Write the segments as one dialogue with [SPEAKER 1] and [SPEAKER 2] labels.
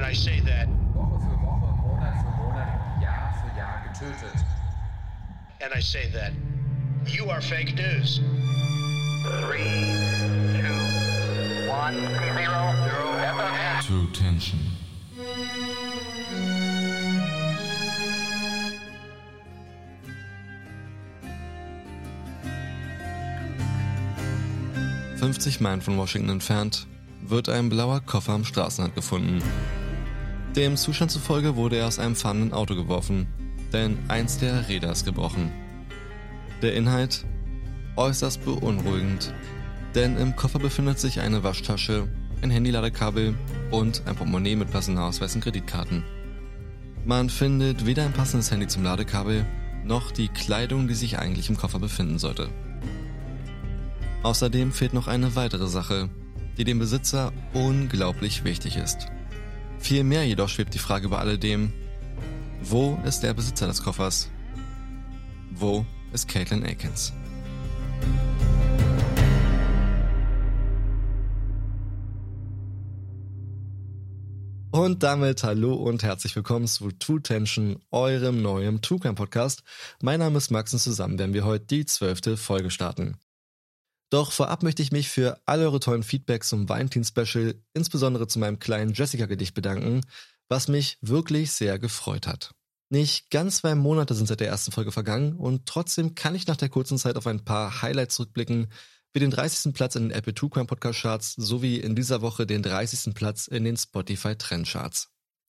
[SPEAKER 1] I say that
[SPEAKER 2] Woche für Woche, Monat für Monat, Jahr für Jahr getötet.
[SPEAKER 1] and I say that you are fake news.
[SPEAKER 3] 3, 2, 1, 0.
[SPEAKER 4] True Tension. ...50 Meilen von Washington entfernt, wird ein blauer Koffer am Straßenrand gefunden. Dem Zustand zufolge wurde er aus einem fahrenden Auto geworfen, denn eins der Räder ist gebrochen. Der Inhalt? Äußerst beunruhigend, denn im Koffer befindet sich eine Waschtasche, ein Handyladekabel und ein Portemonnaie mit Personalausweis und Kreditkarten. Man findet weder ein passendes Handy zum Ladekabel, noch die Kleidung, die sich eigentlich im Koffer befinden sollte. Außerdem fehlt noch eine weitere Sache, die dem Besitzer unglaublich wichtig ist. Vielmehr jedoch schwebt die Frage über alledem: Wo ist der Besitzer des Koffers? Wo ist Caitlin Akins? Und damit hallo und herzlich willkommen zu True Tension, eurem neuen True Crime Podcast. Mein Name ist Max und zusammen werden wir heute die 12. Folge starten. Doch vorab möchte ich mich für alle eure tollen Feedbacks zum Valentin-Special, insbesondere zu meinem kleinen Jessica-Gedicht bedanken, was mich wirklich sehr gefreut hat. Nicht ganz 2 Monate sind seit der ersten Folge vergangen und trotzdem kann ich nach der kurzen Zeit auf ein paar Highlights zurückblicken, wie den 30. Platz in den Apple True Crime Podcast Charts sowie in dieser Woche den 30. Platz in den Spotify Trend Charts.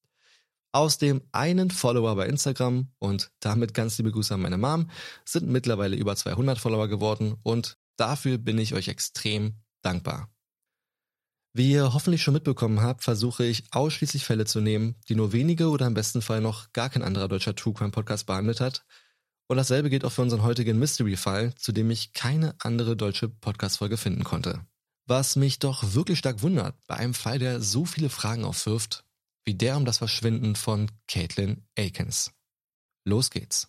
[SPEAKER 4] Aus dem einen Follower bei Instagram und damit ganz liebe Grüße an meine Mom sind mittlerweile über 200 Follower geworden und dafür bin ich euch extrem dankbar. Wie ihr hoffentlich schon mitbekommen habt, versuche ich ausschließlich Fälle zu nehmen, die nur wenige oder im besten Fall noch gar kein anderer deutscher True Crime Podcast behandelt hat. Und dasselbe gilt auch für unseren heutigen Mystery-Fall, zu dem ich keine andere deutsche Podcast-Folge finden konnte. Was mich doch wirklich stark wundert, bei einem Fall, der so viele Fragen aufwirft, wie der um das Verschwinden von Caitlin Akins. Los geht's.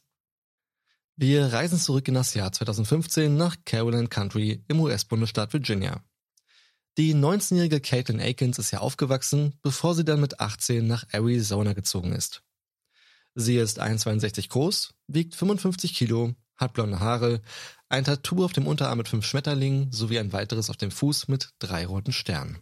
[SPEAKER 4] Wir reisen zurück in das Jahr 2015 nach Caroline County im US-Bundesstaat Virginia. Die 19-jährige Caitlin Akins ist ja aufgewachsen, bevor sie dann mit 18 nach Arizona gezogen ist. Sie ist 1,62 groß, wiegt 55 Kilo, hat blonde Haare, ein Tattoo auf dem Unterarm mit 5 Schmetterlingen sowie ein weiteres auf dem Fuß mit 3 roten Sternen.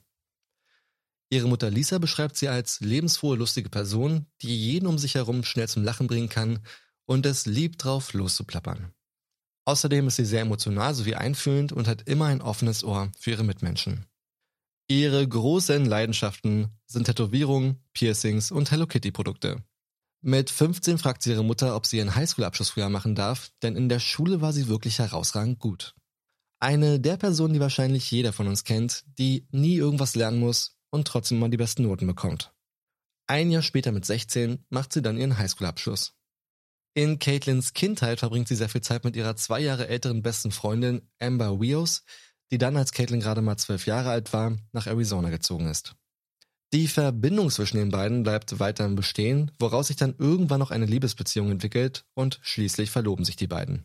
[SPEAKER 4] Ihre Mutter Lisa beschreibt sie als lebensfrohe, lustige Person, die jeden um sich herum schnell zum Lachen bringen kann und es liebt drauf loszuplappern. Außerdem ist sie sehr emotional sowie einfühlend und hat immer ein offenes Ohr für ihre Mitmenschen. Ihre großen Leidenschaften sind Tätowierungen, Piercings und Hello Kitty Produkte. Mit 15 fragt sie ihre Mutter, ob sie ihren Highschool-Abschluss früher machen darf, denn in der Schule war sie wirklich herausragend gut. Eine der Personen, die wahrscheinlich jeder von uns kennt, die nie irgendwas lernen muss und trotzdem immer die besten Noten bekommt. Ein Jahr später mit 16 macht sie dann ihren Highschool-Abschluss. In Caitlins Kindheit verbringt sie sehr viel Zeit mit ihrer 2 Jahre älteren besten Freundin Amber Wios, die dann, als Caitlin gerade mal 12 Jahre alt war, nach Arizona gezogen ist. Die Verbindung zwischen den beiden bleibt weiterhin bestehen, woraus sich dann irgendwann noch eine Liebesbeziehung entwickelt und schließlich verloben sich die beiden.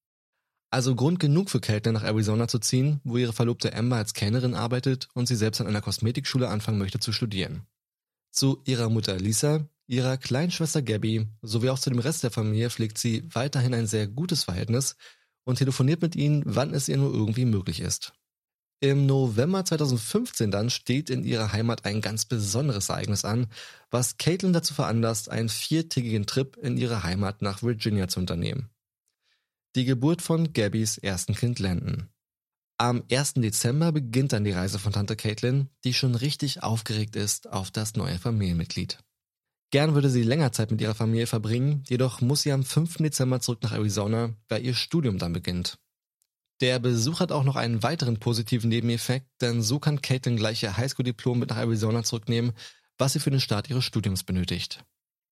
[SPEAKER 4] Also Grund genug für Caitlin nach Arizona zu ziehen, wo ihre Verlobte Amber als Kellnerin arbeitet und sie selbst an einer Kosmetikschule anfangen möchte zu studieren. Zu ihrer Mutter Lisa, ihrer kleinen Schwester Gabby sowie auch zu dem Rest der Familie pflegt sie weiterhin ein sehr gutes Verhältnis und telefoniert mit ihnen, wann es ihr nur irgendwie möglich ist. Im November 2015 dann steht in ihrer Heimat ein ganz besonderes Ereignis an, was Caitlin dazu veranlasst, einen 4-tägigen Trip in ihre Heimat nach Virginia zu unternehmen. Die Geburt von Gabbys ersten Kind Landon. Am 1. Dezember beginnt dann die Reise von Tante Caitlin, die schon richtig aufgeregt ist auf das neue Familienmitglied. Gern würde sie länger Zeit mit ihrer Familie verbringen, jedoch muss sie am 5. Dezember zurück nach Arizona, weil ihr Studium dann beginnt. Der Besuch hat auch noch einen weiteren positiven Nebeneffekt, denn so kann Caitlin gleich ihr Highschool-Diplom mit nach Arizona zurücknehmen, was sie für den Start ihres Studiums benötigt.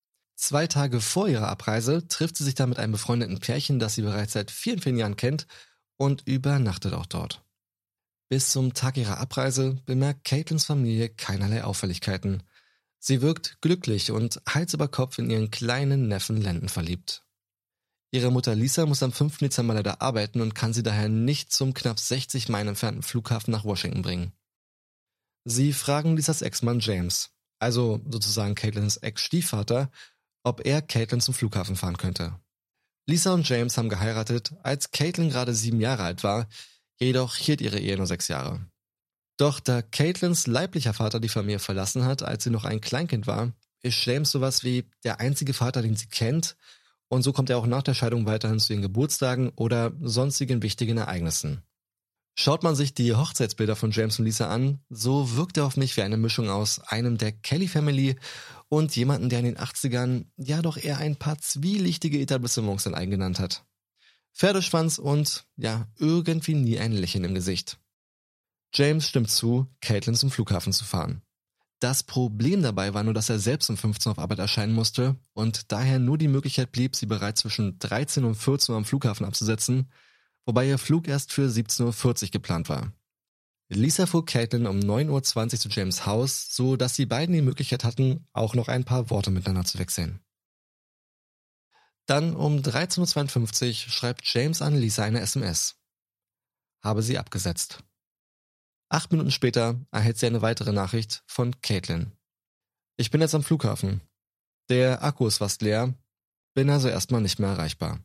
[SPEAKER 4] 2 Tage vor ihrer Abreise trifft sie sich dann mit einem befreundeten Pärchen, das sie bereits seit vielen, vielen Jahren kennt, und übernachtet auch dort. Bis zum Tag ihrer Abreise bemerkt Caitlins Familie keinerlei Auffälligkeiten. Sie wirkt glücklich und Hals über Kopf in ihren kleinen Neffen Landon verliebt. Ihre Mutter Lisa muss am 5. Dezember leider arbeiten und kann sie daher nicht zum knapp 60 Meilen entfernten Flughafen nach Washington bringen. Sie fragen Lisas Ex-Mann James, also sozusagen Caitlyns Ex-Stiefvater, ob er Caitlyn zum Flughafen fahren könnte. Lisa und James haben geheiratet, als Caitlyn gerade 7 Jahre alt war, jedoch hielt ihre Ehe nur 6 Jahre. Doch da Caitlyns leiblicher Vater die Familie verlassen hat, als sie noch ein Kleinkind war, ist James sowas wie der einzige Vater, den sie kennt, und so kommt er auch nach der Scheidung weiterhin zu ihren Geburtstagen oder sonstigen wichtigen Ereignissen. Schaut man sich die Hochzeitsbilder von James und Lisa an, so wirkt er auf mich wie eine Mischung aus einem der Kelly Family und jemanden, der in den 80ern ja doch eher ein paar zwielichtige Etablissements in eigen genannt hat. Pferdeschwanz und, ja, irgendwie nie ein Lächeln im Gesicht. James stimmt zu, Caitlyn zum Flughafen zu fahren. Das Problem dabei war nur, dass er selbst um 15 Uhr auf Arbeit erscheinen musste und daher nur die Möglichkeit blieb, sie bereits zwischen 13 und 14 Uhr am Flughafen abzusetzen, wobei ihr Flug erst für 17.40 Uhr geplant war. Lisa fuhr Caitlyn um 9.20 Uhr zu James' Haus, so dass die beiden die Möglichkeit hatten, auch noch ein paar Worte miteinander zu wechseln. Dann um 13.52 Uhr schreibt James an Lisa eine SMS. Habe sie abgesetzt. 8 Minuten später erhält sie eine weitere Nachricht von Caitlyn. Ich bin jetzt am Flughafen. Der Akku ist fast leer, bin also erstmal nicht mehr erreichbar.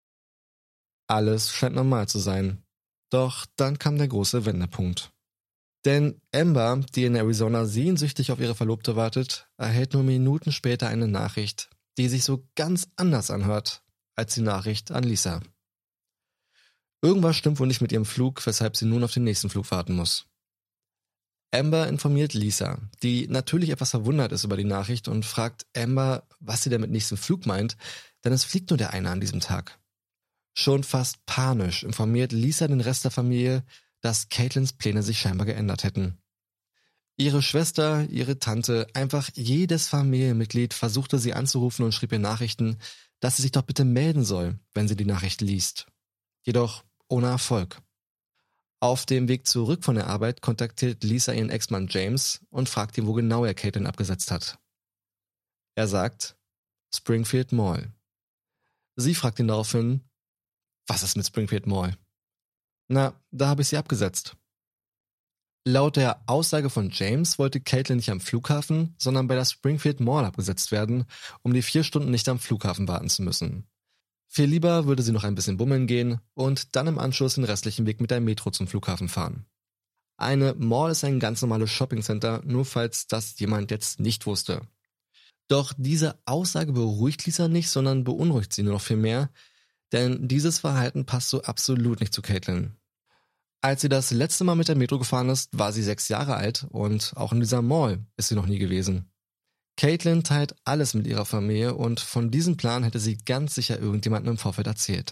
[SPEAKER 4] Alles scheint normal zu sein. Doch dann kam der große Wendepunkt. Denn Amber, die in Arizona sehnsüchtig auf ihre Verlobte wartet, erhält nur Minuten später eine Nachricht, die sich so ganz anders anhört als die Nachricht an Lisa. Irgendwas stimmt wohl nicht mit ihrem Flug, weshalb sie nun auf den nächsten Flug warten muss. Amber informiert Lisa, die natürlich etwas verwundert ist über die Nachricht und fragt Amber, was sie denn mit nächstem Flug meint, denn es fliegt nur der eine an diesem Tag. Schon fast panisch informiert Lisa den Rest der Familie, dass Caitlyns Pläne sich scheinbar geändert hätten. Ihre Schwester, ihre Tante, einfach jedes Familienmitglied versuchte sie anzurufen und schrieb ihr Nachrichten, dass sie sich doch bitte melden soll, wenn sie die Nachricht liest. Jedoch ohne Erfolg. Auf dem Weg zurück von der Arbeit kontaktiert Lisa ihren Ex-Mann James und fragt ihn, wo genau er Caitlyn abgesetzt hat. Er sagt, Springfield Mall. Sie fragt ihn daraufhin, was ist mit Springfield Mall? Na, da habe ich sie abgesetzt. Laut der Aussage von James wollte Caitlyn nicht am Flughafen, sondern bei der Springfield Mall abgesetzt werden, um die 4 Stunden nicht am Flughafen warten zu müssen. Viel lieber würde sie noch ein bisschen bummeln gehen und dann im Anschluss den restlichen Weg mit der Metro zum Flughafen fahren. Eine Mall ist ein ganz normales Shoppingcenter, nur falls das jemand jetzt nicht wusste. Doch diese Aussage beruhigt Lisa nicht, sondern beunruhigt sie nur noch viel mehr, denn dieses Verhalten passt so absolut nicht zu Caitlyn. Als sie das letzte Mal mit der Metro gefahren ist, war sie 6 Jahre alt und auch in dieser Mall ist sie noch nie gewesen. Caitlyn teilt alles mit ihrer Familie und von diesem Plan hätte sie ganz sicher irgendjemandem im Vorfeld erzählt.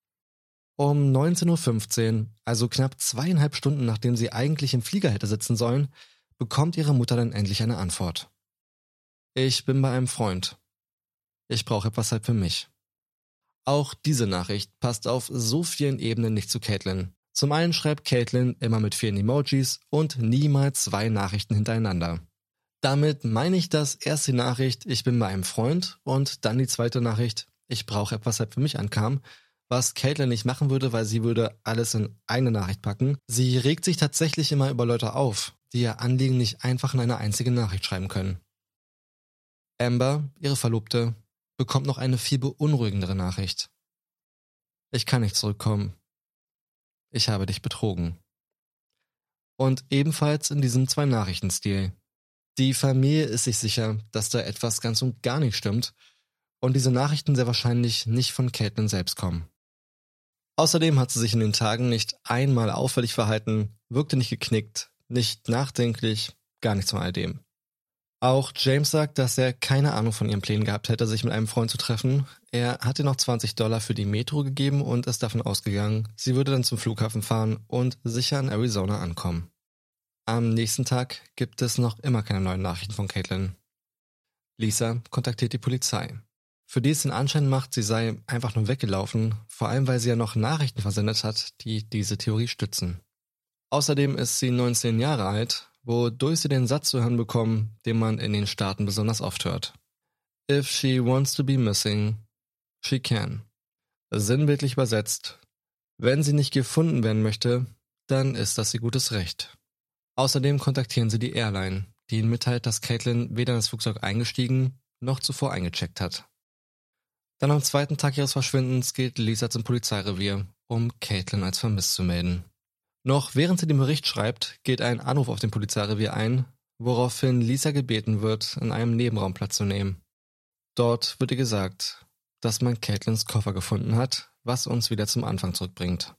[SPEAKER 4] Um 19.15 Uhr, also knapp 2,5 Stunden nachdem sie eigentlich im Flieger hätte sitzen sollen, bekommt ihre Mutter dann endlich eine Antwort. Ich bin bei einem Freund. Ich brauche etwas Zeit für mich. Auch diese Nachricht passt auf so vielen Ebenen nicht zu Caitlyn. Zum einen schreibt Caitlyn immer mit vielen Emojis und niemals 2 Nachrichten hintereinander. Damit meine ich, dass erst die Nachricht, ich bin bei einem Freund und dann die zweite Nachricht, ich brauche etwas Zeit für mich ankam, was Caitlyn nicht machen würde, weil sie würde alles in eine Nachricht packen. Sie regt sich tatsächlich immer über Leute auf, die ihr Anliegen nicht einfach in eine einzige Nachricht schreiben können. Amber, ihre Verlobte, bekommt noch eine viel beunruhigendere Nachricht. Ich kann nicht zurückkommen. Ich habe dich betrogen. Und ebenfalls in diesem 2-Nachrichten-Stil. Die Familie ist sich sicher, dass da etwas ganz und gar nicht stimmt und diese Nachrichten sehr wahrscheinlich nicht von Caitlyn selbst kommen. Außerdem hat sie sich in den Tagen nicht einmal auffällig verhalten, wirkte nicht geknickt, nicht nachdenklich, gar nichts von all dem. Auch James sagt, dass er keine Ahnung von ihren Plänen gehabt hätte, sich mit einem Freund zu treffen. Er hat ihr noch $20 für die Metro gegeben und ist davon ausgegangen, sie würde dann zum Flughafen fahren und sicher in Arizona ankommen. Am nächsten Tag gibt es noch immer keine neuen Nachrichten von Caitlyn. Lisa kontaktiert die Polizei, für die es den Anschein macht, sie sei einfach nur weggelaufen, vor allem weil sie ja noch Nachrichten versendet hat, die diese Theorie stützen. Außerdem ist sie 19 Jahre alt, wodurch sie den Satz zu hören bekommen, den man in den Staaten besonders oft hört. If she wants to be missing, she can. Sinnbildlich übersetzt, wenn sie nicht gefunden werden möchte, dann ist das ihr gutes Recht. Außerdem kontaktieren sie die Airline, die ihnen mitteilt, dass Caitlin weder in das Flugzeug eingestiegen noch zuvor eingecheckt hat. Dann am zweiten Tag ihres Verschwindens geht Lisa zum Polizeirevier, um Caitlin als vermisst zu melden. Noch während sie den Bericht schreibt, geht ein Anruf auf dem Polizeirevier ein, woraufhin Lisa gebeten wird, in einem Nebenraum Platz zu nehmen. Dort wird ihr gesagt, dass man Caitlins Koffer gefunden hat, was uns wieder zum Anfang zurückbringt.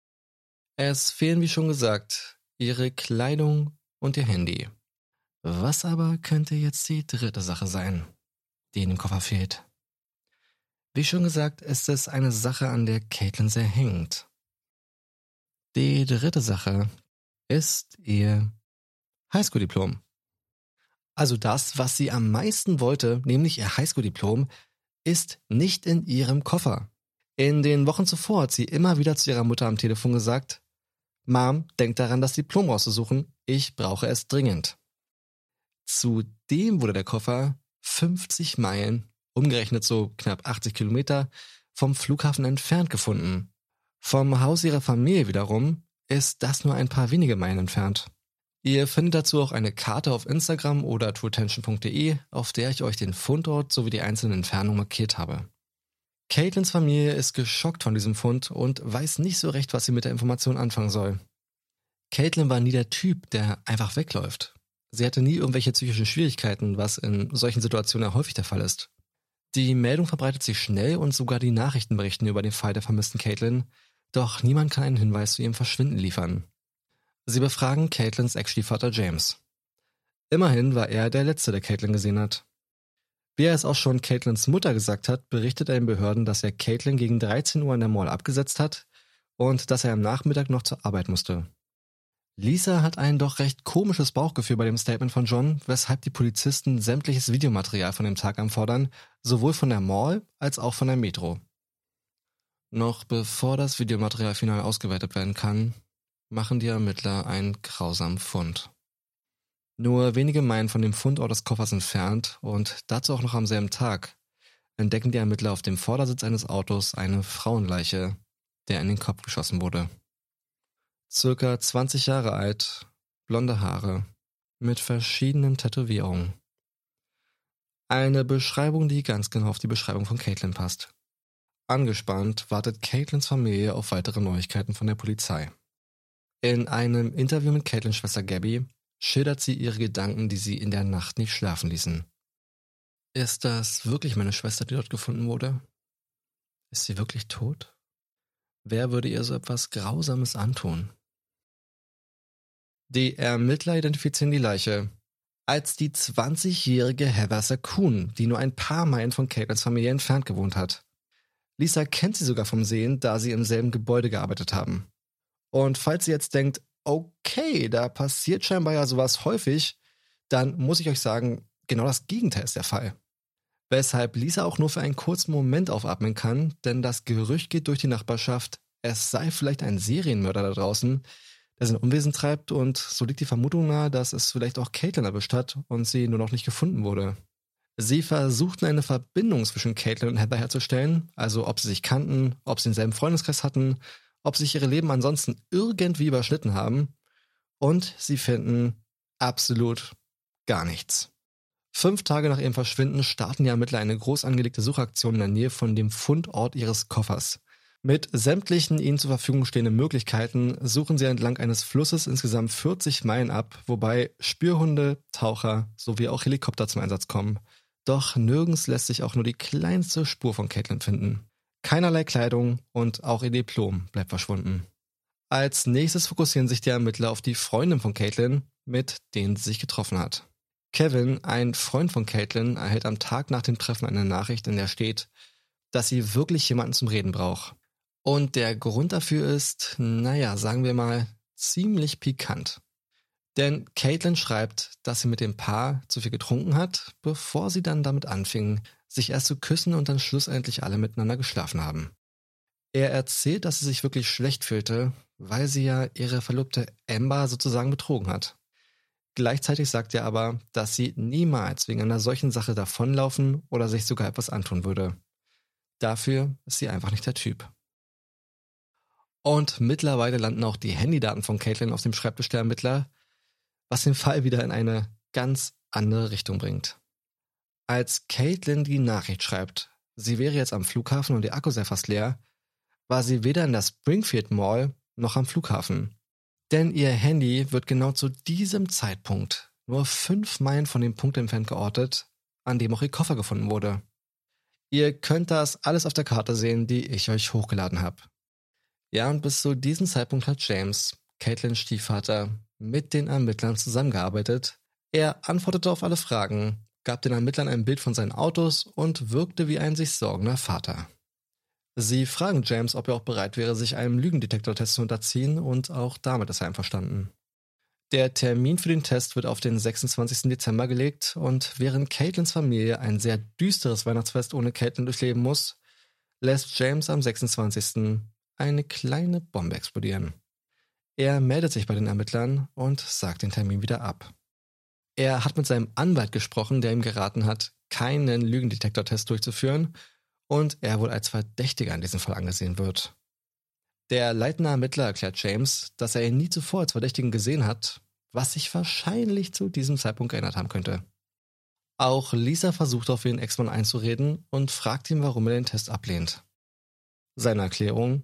[SPEAKER 4] Es fehlen, wie schon gesagt, ihre Kleidung und ihr Handy. Was aber könnte jetzt die dritte Sache sein, die in dem Koffer fehlt? Wie schon gesagt, ist es eine Sache, an der Caitlin sehr hängt. Die dritte Sache ist ihr Highschool-Diplom. Also das, was sie am meisten wollte, nämlich ihr Highschool-Diplom, ist nicht in ihrem Koffer. In den Wochen zuvor hat sie immer wieder zu ihrer Mutter am Telefon gesagt, Mom, denk daran, das Diplom rauszusuchen, ich brauche es dringend. Zudem wurde der Koffer 50 Meilen, umgerechnet so knapp 80 Kilometer, vom Flughafen entfernt gefunden. Vom Haus ihrer Familie wiederum ist das nur ein paar wenige Meilen entfernt. Ihr findet dazu auch eine Karte auf Instagram oder trueattention.de, auf der ich euch den Fundort sowie die einzelnen Entfernungen markiert habe. Caitlins Familie ist geschockt von diesem Fund und weiß nicht so recht, was sie mit der Information anfangen soll. Caitlin war nie der Typ, der einfach wegläuft. Sie hatte nie irgendwelche psychischen Schwierigkeiten, was in solchen Situationen ja häufig der Fall ist. Die Meldung verbreitet sich schnell und sogar die Nachrichten berichten über den Fall der vermissten Caitlin, doch niemand kann einen Hinweis zu ihrem Verschwinden liefern. Sie befragen Caitlins Ex-Stiefvater James. Immerhin war er der Letzte, der Caitlin gesehen hat. Wie er es auch schon Caitlins Mutter gesagt hat, berichtet er den Behörden, dass er Caitlin gegen 13 Uhr in der Mall abgesetzt hat und dass er am Nachmittag noch zur Arbeit musste. Lisa hat ein doch recht komisches Bauchgefühl bei dem Statement von John, weshalb die Polizisten sämtliches Videomaterial von dem Tag anfordern, sowohl von der Mall als auch von der Metro. Noch bevor das Videomaterial final ausgewertet werden kann, machen die Ermittler einen grausamen Fund. Nur wenige Meilen von dem Fundort des Koffers entfernt und dazu auch noch am selben Tag entdecken die Ermittler auf dem Vordersitz eines Autos eine Frauenleiche, der in den Kopf geschossen wurde. Circa 20 Jahre alt, blonde Haare, mit verschiedenen Tätowierungen. Eine Beschreibung, die ganz genau auf die Beschreibung von Caitlin passt. Angespannt wartet Caitlins Familie auf weitere Neuigkeiten von der Polizei. In einem Interview mit Caitlins Schwester Gabby schildert sie ihre Gedanken, die sie in der Nacht nicht schlafen ließen. Ist das wirklich meine Schwester, die dort gefunden wurde? Ist sie wirklich tot? Wer würde ihr so etwas Grausames antun? Die Ermittler identifizieren die Leiche als die 20-jährige Heather Sakoon, die nur ein paar Meilen von Caitlins Familie entfernt gewohnt hat. Lisa kennt sie sogar vom Sehen, da sie im selben Gebäude gearbeitet haben. Und falls ihr jetzt denkt, okay, da passiert scheinbar ja sowas häufig, dann muss ich euch sagen, genau das Gegenteil ist der Fall. Weshalb Lisa auch nur für einen kurzen Moment aufatmen kann, denn das Gerücht geht durch die Nachbarschaft, es sei vielleicht ein Serienmörder da draußen, der sein Unwesen treibt, und so liegt die Vermutung nahe, dass es vielleicht auch Caitlin erwischt hat und sie nur noch nicht gefunden wurde. Sie versuchten eine Verbindung zwischen Caitlin und Heather herzustellen, also ob sie sich kannten, ob sie denselben Freundeskreis hatten, ob sich ihre Leben ansonsten irgendwie überschnitten haben, und sie finden absolut gar nichts. 5 Tage nach ihrem Verschwinden starten die Ermittler eine groß angelegte Suchaktion in der Nähe von dem Fundort ihres Koffers. Mit sämtlichen ihnen zur Verfügung stehenden Möglichkeiten suchen sie entlang eines Flusses insgesamt 40 Meilen ab, wobei Spürhunde, Taucher sowie auch Helikopter zum Einsatz kommen. Doch nirgends lässt sich auch nur die kleinste Spur von Caitlin finden. Keinerlei Kleidung und auch ihr Diplom bleibt verschwunden. Als nächstes fokussieren sich die Ermittler auf die Freundin von Caitlin, mit denen sie sich getroffen hat. Kevin, ein Freund von Caitlin, erhält am Tag nach dem Treffen eine Nachricht, in der steht, dass sie wirklich jemanden zum Reden braucht. Und der Grund dafür ist, sagen wir mal, ziemlich pikant. Denn Caitlin schreibt, dass sie mit dem Paar zu viel getrunken hat, bevor sie dann damit anfingen, sich erst zu küssen und dann schlussendlich alle miteinander geschlafen haben. Er erzählt, dass sie sich wirklich schlecht fühlte, weil sie ja ihre Verlobte Amber sozusagen betrogen hat. Gleichzeitig sagt er aber, dass sie niemals wegen einer solchen Sache davonlaufen oder sich sogar etwas antun würde. Dafür ist sie einfach nicht der Typ. Und mittlerweile landen auch die Handydaten von Caitlin auf dem Schreibtisch der Ermittler, was den Fall wieder in eine ganz andere Richtung bringt. Als Caitlin die Nachricht schreibt, sie wäre jetzt am Flughafen und ihr Akku sei fast leer, war sie weder in der Springfield Mall noch am Flughafen. Denn ihr Handy wird genau zu diesem Zeitpunkt nur 5 Meilen von dem Punkt entfernt geortet, an dem auch ihr Koffer gefunden wurde. Ihr könnt das alles auf der Karte sehen, die ich euch hochgeladen habe. Ja, und bis zu diesem Zeitpunkt hat James, Caitlins Stiefvater, mit den Ermittlern zusammengearbeitet. Er antwortete auf alle Fragen, gab den Ermittlern ein Bild von seinen Autos und wirkte wie ein sich sorgender Vater. Sie fragen James, ob er auch bereit wäre, sich einem Lügendetektortest zu unterziehen, und auch damit ist er einverstanden. Der Termin für den Test wird auf den 26. Dezember gelegt, und während Caitlins Familie ein sehr düsteres Weihnachtsfest ohne Caitlin durchleben muss, lässt James am 26. eine kleine Bombe explodieren. Er meldet sich bei den Ermittlern und sagt den Termin wieder ab. Er hat mit seinem Anwalt gesprochen, der ihm geraten hat, keinen Lügendetektortest durchzuführen, und er wohl als Verdächtiger in diesem Fall angesehen wird. Der leitende Ermittler erklärt James, dass er ihn nie zuvor als Verdächtigen gesehen hat, was sich wahrscheinlich zu diesem Zeitpunkt geändert haben könnte. Auch Lisa versucht auf ihren Ex-Mann einzureden und fragt ihn, warum er den Test ablehnt. Seine Erklärung: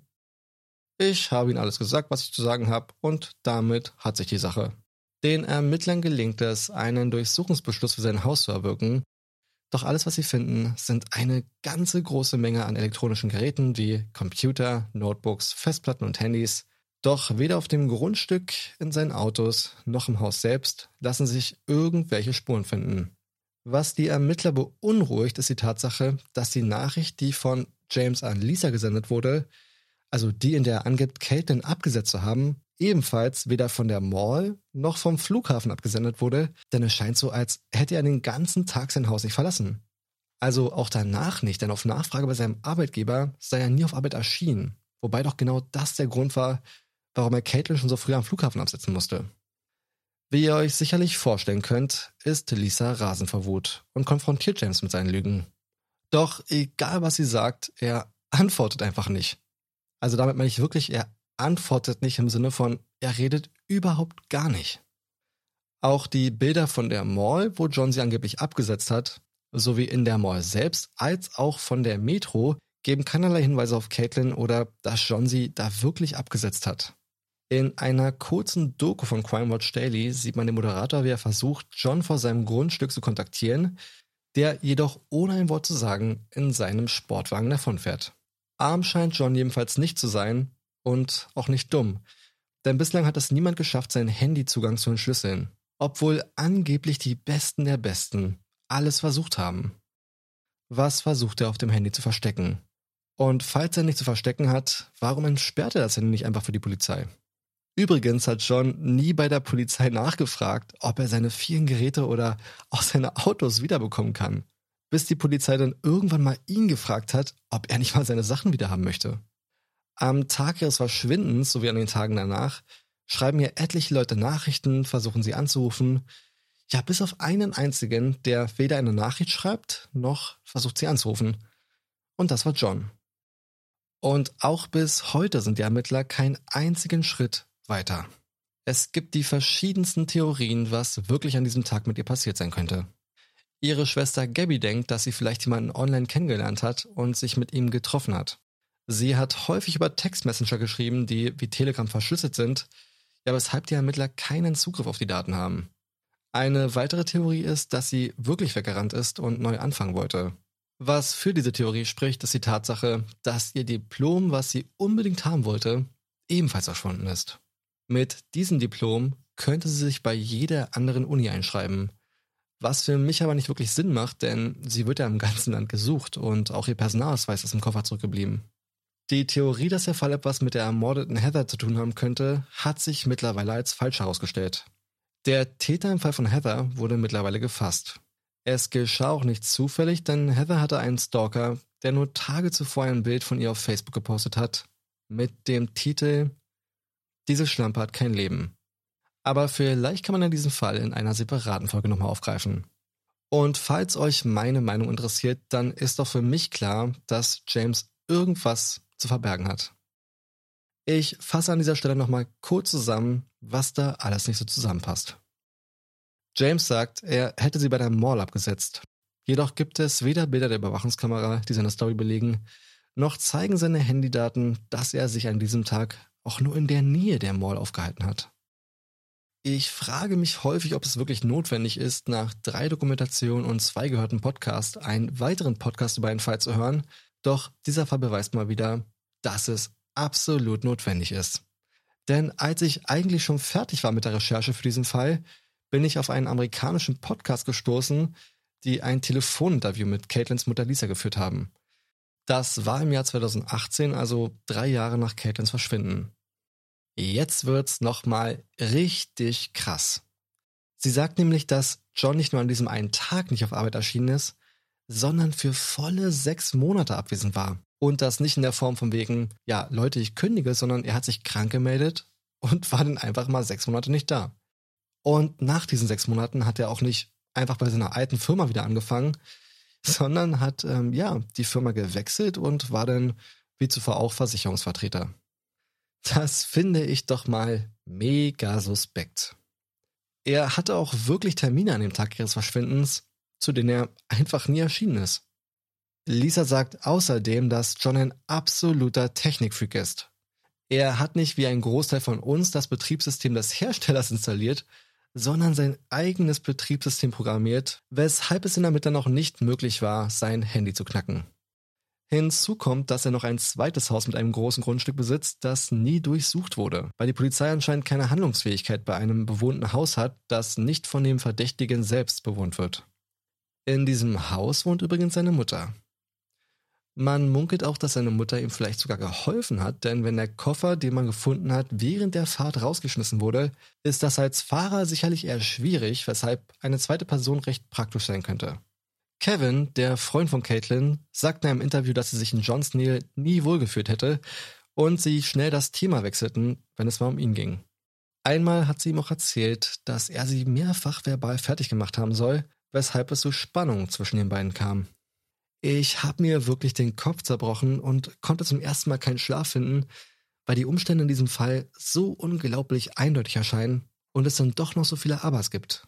[SPEAKER 4] Ich habe ihm alles gesagt, was ich zu sagen habe, und damit hat sich die Sache. Den Ermittlern gelingt es, einen Durchsuchungsbeschluss für sein Haus zu erwirken. Doch alles, was sie finden, sind eine ganze große Menge an elektronischen Geräten wie Computer, Notebooks, Festplatten und Handys. Doch weder auf dem Grundstück, in seinen Autos, noch im Haus selbst lassen sich irgendwelche Spuren finden. Was die Ermittler beunruhigt, ist die Tatsache, dass die Nachricht, die von James an Lisa gesendet wurde, also die, in der er angibt, Caitlin abgesetzt zu haben, ebenfalls weder von der Mall noch vom Flughafen abgesendet wurde, denn es scheint so, als hätte er den ganzen Tag sein Haus nicht verlassen. Also auch danach nicht, denn auf Nachfrage bei seinem Arbeitgeber sei er nie auf Arbeit erschienen, wobei doch genau das der Grund war, warum er Caitlin schon so früh am Flughafen absetzen musste. Wie ihr euch sicherlich vorstellen könnt, ist Lisa rasend vor Wut und konfrontiert James mit seinen Lügen. Doch egal was sie sagt, er antwortet einfach nicht. Also damit meine ich wirklich, er antwortet nicht im Sinne von, er redet überhaupt gar nicht. Auch die Bilder von der Mall, wo John sie angeblich abgesetzt hat, sowie in der Mall selbst, als auch von der Metro, geben keinerlei Hinweise auf Caitlin oder dass John sie da wirklich abgesetzt hat. In einer kurzen Doku von Crime Watch Daily sieht man den Moderator, wie er versucht, John vor seinem Grundstück zu kontaktieren, der jedoch ohne ein Wort zu sagen in seinem Sportwagen davonfährt. Arm scheint John jedenfalls nicht zu sein und auch nicht dumm, denn bislang hat es niemand geschafft, seinen Handyzugang zu entschlüsseln, obwohl angeblich die Besten der Besten alles versucht haben. Was versucht er auf dem Handy zu verstecken? Und falls er nicht zu verstecken hat, warum entsperrt er das Handy nicht einfach für die Polizei? Übrigens hat John nie bei der Polizei nachgefragt, ob er seine vielen Geräte oder auch seine Autos wiederbekommen kann, bis die Polizei dann irgendwann mal ihn gefragt hat, ob er nicht mal seine Sachen wiederhaben möchte. Am Tag ihres Verschwindens sowie an den Tagen danach schreiben ihr etliche Leute Nachrichten, versuchen sie anzurufen, ja, bis auf einen einzigen, der weder eine Nachricht schreibt, noch versucht sie anzurufen. Und das war John. Und auch bis heute sind die Ermittler keinen einzigen Schritt weiter. Es gibt die verschiedensten Theorien, was wirklich an diesem Tag mit ihr passiert sein könnte. Ihre Schwester Gabby denkt, dass sie vielleicht jemanden online kennengelernt hat und sich mit ihm getroffen hat. Sie hat häufig über Textmessenger geschrieben, die wie Telegram verschlüsselt sind, ja, weshalb die Ermittler keinen Zugriff auf die Daten haben. Eine weitere Theorie ist, dass sie wirklich weggerannt ist und neu anfangen wollte. Was für diese Theorie spricht, ist die Tatsache, dass ihr Diplom, was sie unbedingt haben wollte, ebenfalls verschwunden ist. Mit diesem Diplom könnte sie sich bei jeder anderen Uni einschreiben. Was für mich aber nicht wirklich Sinn macht, denn sie wird ja im ganzen Land gesucht und auch ihr Personalausweis ist im Koffer zurückgeblieben. Die Theorie, dass der Fall etwas mit der ermordeten Heather zu tun haben könnte, hat sich mittlerweile als falsch herausgestellt. Der Täter im Fall von Heather wurde mittlerweile gefasst. Es geschah auch nicht zufällig, denn Heather hatte einen Stalker, der nur Tage zuvor ein Bild von ihr auf Facebook gepostet hat, mit dem Titel „Diese Schlampe hat kein Leben". Aber vielleicht kann man diesen Fall in einer separaten Folge nochmal aufgreifen. Und falls euch meine Meinung interessiert, dann ist doch für mich klar, dass James irgendwas zu verbergen hat. Ich fasse an dieser Stelle nochmal kurz zusammen, was da alles nicht so zusammenpasst. James sagt, er hätte sie bei der Mall abgesetzt. Jedoch gibt es weder Bilder der Überwachungskamera, die seine Story belegen, noch zeigen seine Handydaten, dass er sich an diesem Tag auch nur in der Nähe der Mall aufgehalten hat. Ich frage mich häufig, ob es wirklich notwendig ist, nach 3 Dokumentationen und 2 gehörten Podcasts einen weiteren Podcast über einen Fall zu hören, doch dieser Fall beweist mal wieder, dass es absolut notwendig ist. Denn als ich eigentlich schon fertig war mit der Recherche für diesen Fall, bin ich auf einen amerikanischen Podcast gestoßen, die ein Telefoninterview mit Caitlins Mutter Lisa geführt haben. Das war im Jahr 2018, also 3 Jahre nach Caitlins Verschwinden. Jetzt wird's nochmal richtig krass. Sie sagt nämlich, dass John nicht nur an diesem einen Tag nicht auf Arbeit erschienen ist, sondern für volle 6 Monate abwesend war. Und das nicht in der Form von wegen, ja, Leute, ich kündige, sondern er hat sich krank gemeldet und war dann einfach mal 6 Monate nicht da. Und nach diesen 6 Monaten hat er auch nicht einfach bei seiner alten Firma wieder angefangen, sondern hat die Firma gewechselt und war dann wie zuvor auch Versicherungsvertreter. Das finde ich doch mal mega suspekt. Er hatte auch wirklich Termine an dem Tag ihres Verschwindens, zu denen er einfach nie erschienen ist. Lisa sagt außerdem, dass John ein absoluter Technikfreak ist. Er hat nicht wie ein Großteil von uns das Betriebssystem des Herstellers installiert, sondern sein eigenes Betriebssystem programmiert, weshalb es in der Mitte noch nicht möglich war, sein Handy zu knacken. Hinzu kommt, dass er noch ein zweites Haus mit einem großen Grundstück besitzt, das nie durchsucht wurde, weil die Polizei anscheinend keine Handlungsfähigkeit bei einem bewohnten Haus hat, das nicht von dem Verdächtigen selbst bewohnt wird. In diesem Haus wohnt übrigens seine Mutter. Man munkelt auch, dass seine Mutter ihm vielleicht sogar geholfen hat, denn wenn der Koffer, den man gefunden hat, während der Fahrt rausgeschmissen wurde, ist das als Fahrer sicherlich eher schwierig, weshalb eine zweite Person recht praktisch sein könnte. Kevin, der Freund von Caitlin, sagt in einem Interview, dass sie sich in Johns Nähe nie wohlgefühlt hätte und sie schnell das Thema wechselten, wenn es mal um ihn ging. Einmal hat sie ihm auch erzählt, dass er sie mehrfach verbal fertig gemacht haben soll, weshalb es zu Spannungen zwischen den beiden kam. Ich habe mir wirklich den Kopf zerbrochen und konnte zum ersten Mal keinen Schlaf finden, weil die Umstände in diesem Fall so unglaublich eindeutig erscheinen und es dann doch noch so viele Abers gibt.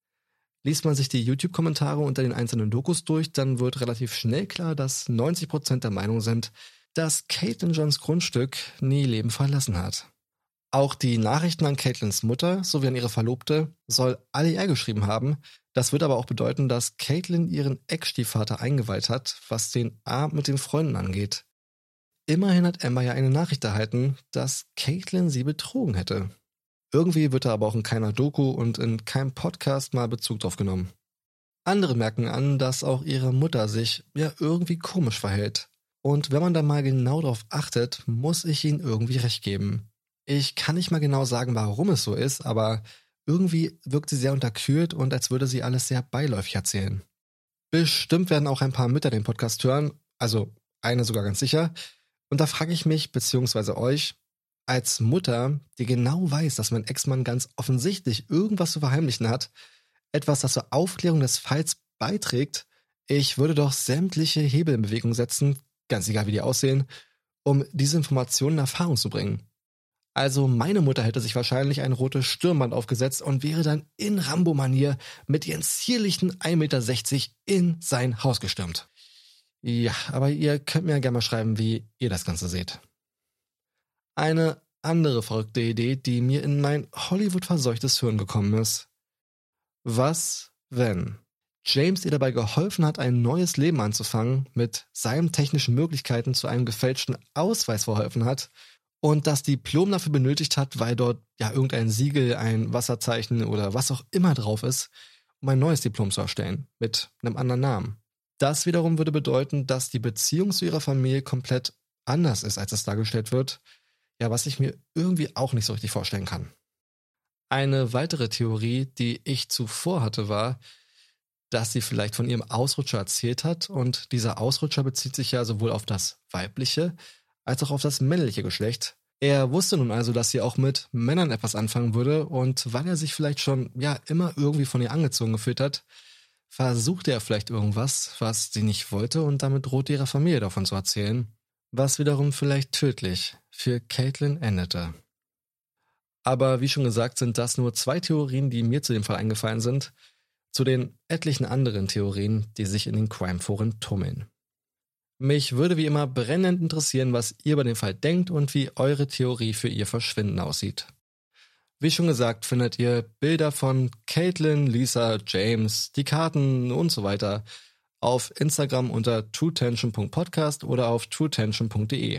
[SPEAKER 4] Liest man sich die YouTube-Kommentare unter den einzelnen Dokus durch, dann wird relativ schnell klar, dass 90% der Meinung sind, dass Caitlin Johns Grundstück nie Leben verlassen hat. Auch die Nachrichten an Caitlins Mutter sowie an ihre Verlobte soll alle er geschrieben haben. Das wird aber auch bedeuten, dass Caitlin ihren Ex-Stiefvater eingeweiht hat, was den Abend mit den Freunden angeht. Immerhin hat Amber ja eine Nachricht erhalten, dass Caitlin sie betrogen hätte. Irgendwie wird da aber auch in keiner Doku und in keinem Podcast mal Bezug drauf genommen. Andere merken an, dass auch ihre Mutter sich ja irgendwie komisch verhält. Und wenn man da mal genau drauf achtet, muss ich ihnen irgendwie recht geben. Ich kann nicht mal genau sagen, warum es so ist, aber irgendwie wirkt sie sehr unterkühlt und als würde sie alles sehr beiläufig erzählen. Bestimmt werden auch ein paar Mütter den Podcast hören, also eine sogar ganz sicher. Und da frage ich mich, beziehungsweise euch, als Mutter, die genau weiß, dass mein Ex-Mann ganz offensichtlich irgendwas zu verheimlichen hat, etwas, das zur Aufklärung des Falls beiträgt, ich würde doch sämtliche Hebel in Bewegung setzen, ganz egal wie die aussehen, um diese Informationen in Erfahrung zu bringen. Also meine Mutter hätte sich wahrscheinlich ein rotes Stirnband aufgesetzt und wäre dann in Rambo-Manier mit ihren zierlichen 1,60 Meter in sein Haus gestürmt. Ja, aber ihr könnt mir ja gerne mal schreiben, wie ihr das Ganze seht. Eine andere verrückte Idee, die mir in mein Hollywood-verseuchtes Hirn gekommen ist. Was, wenn James ihr dabei geholfen hat, ein neues Leben anzufangen, mit seinen technischen Möglichkeiten zu einem gefälschten Ausweis verholfen hat und das Diplom dafür benötigt hat, weil dort ja irgendein Siegel, ein Wasserzeichen oder was auch immer drauf ist, um ein neues Diplom zu erstellen, mit einem anderen Namen. Das wiederum würde bedeuten, dass die Beziehung zu ihrer Familie komplett anders ist, als es dargestellt wird, ja, was ich mir irgendwie auch nicht so richtig vorstellen kann. Eine weitere Theorie, die ich zuvor hatte, war, dass sie vielleicht von ihrem Ausrutscher erzählt hat und dieser Ausrutscher bezieht sich ja sowohl auf das weibliche als auch auf das männliche Geschlecht. Er wusste nun also, dass sie auch mit Männern etwas anfangen würde und weil er sich vielleicht schon immer irgendwie von ihr angezogen gefühlt hat, versuchte er vielleicht irgendwas, was sie nicht wollte und damit drohte ihrer Familie davon zu erzählen, was wiederum vielleicht tödlich für Caitlin endete. Aber wie schon gesagt, sind das nur 2 Theorien, die mir zu dem Fall eingefallen sind, zu den etlichen anderen Theorien, die sich in den Crime-Foren tummeln. Mich würde wie immer brennend interessieren, was ihr über den Fall denkt und wie eure Theorie für ihr Verschwinden aussieht. Wie schon gesagt, findet ihr Bilder von Caitlin, Lisa, James, die Karten und so weiter auf Instagram unter truetension.podcast oder auf truetension.de.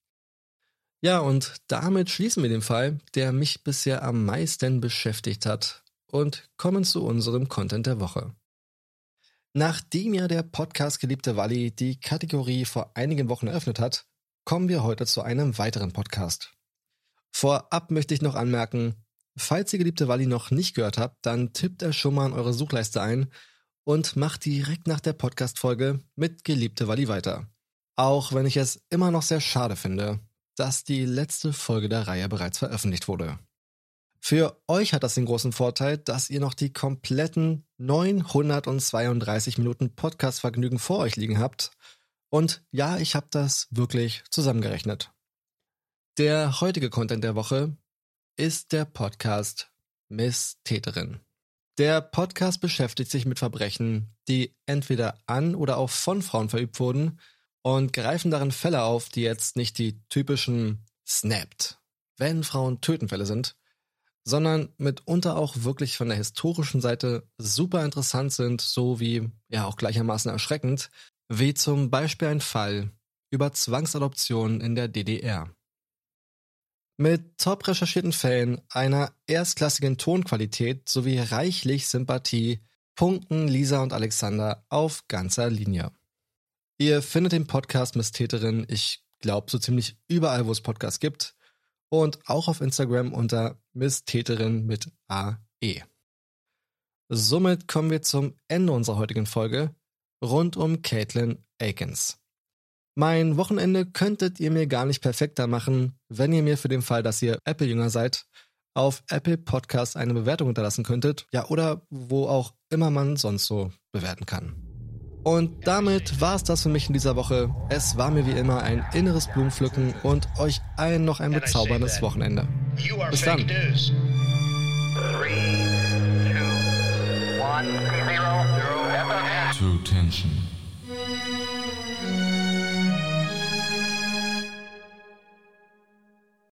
[SPEAKER 4] Ja, und damit schließen wir den Fall, der mich bisher am meisten beschäftigt hat, und kommen zu unserem Content der Woche. Nachdem ja der Podcast Geliebte Walli die Kategorie vor einigen Wochen eröffnet hat, kommen wir heute zu einem weiteren Podcast. Vorab möchte ich noch anmerken, falls ihr Geliebte Walli noch nicht gehört habt, dann tippt er schon mal in eure Suchleiste ein und macht direkt nach der Podcast-Folge mit Geliebte Walli weiter. Auch wenn ich es immer noch sehr schade finde, dass die letzte Folge der Reihe bereits veröffentlicht wurde. Für euch hat das den großen Vorteil, dass ihr noch die kompletten 932 Minuten Podcast-Vergnügen vor euch liegen habt. Und ja, ich habe das wirklich zusammengerechnet. Der heutige Content der Woche ist der Podcast Misstäterin. Der Podcast beschäftigt sich mit Verbrechen, die entweder an oder auch von Frauen verübt wurden und greifen darin Fälle auf, die jetzt nicht die typischen Snapped, wenn Frauen töten Fälle sind, sondern mitunter auch wirklich von der historischen Seite super interessant sind, sowie ja auch gleichermaßen erschreckend, wie zum Beispiel ein Fall über Zwangsadoption in der DDR. Mit top recherchierten Fällen, einer erstklassigen Tonqualität sowie reichlich Sympathie punkten Lisa und Alexander auf ganzer Linie. Ihr findet den Podcast Misstäterin, ich glaube, so ziemlich überall, wo es Podcasts gibt, und auch auf Instagram unter Misstäterin mit AE. Somit kommen wir zum Ende unserer heutigen Folge rund um Caitlin Akins. Mein Wochenende könntet ihr mir gar nicht perfekter machen, wenn ihr mir für den Fall, dass ihr Apple-Jünger seid, auf Apple Podcasts eine Bewertung hinterlassen könntet, ja, oder wo auch immer man sonst so bewerten kann. Und damit war es das für mich in dieser Woche. Es war mir wie immer ein inneres Blumenpflücken und euch allen noch ein bezauberndes Wochenende. Bis dann.
[SPEAKER 3] 3, 2, 1, 0, 0,
[SPEAKER 2] True Tension.